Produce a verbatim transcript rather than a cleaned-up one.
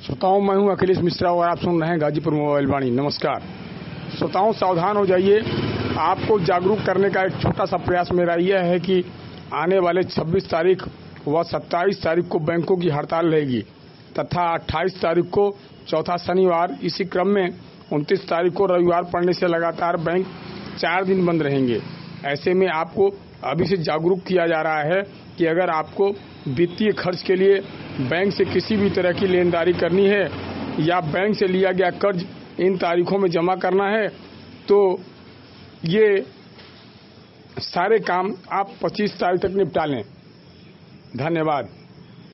श्रोताओं, मैं हूं अखिलेश मिश्रा और आप सुन रहे हैं गाजीपुर मोबाइल वाणी। नमस्कार श्रोताओं, सावधान हो जाइए। आपको जागरूक करने का एक छोटा सा प्रयास मेरा यह है कि आने वाले छब्बीस तारीख व सत्ताईस तारीख को बैंकों की हड़ताल रहेगी तथा अट्ठाईस तारीख को चौथा शनिवार, इसी क्रम में उनतीस तारीख को रविवार पड़ने से लगातार बैंक चार दिन बंद रहेंगे। ऐसे में आपको अभी से जागरूक किया जा रहा है कि अगर आपको वित्तीय खर्च के लिए बैंक से किसी भी तरह की लेनदारी करनी है या बैंक से लिया गया कर्ज इन तारीखों में जमा करना है तो ये सारे काम आप पच्चीस तारीख तक निपटा लें। धन्यवाद।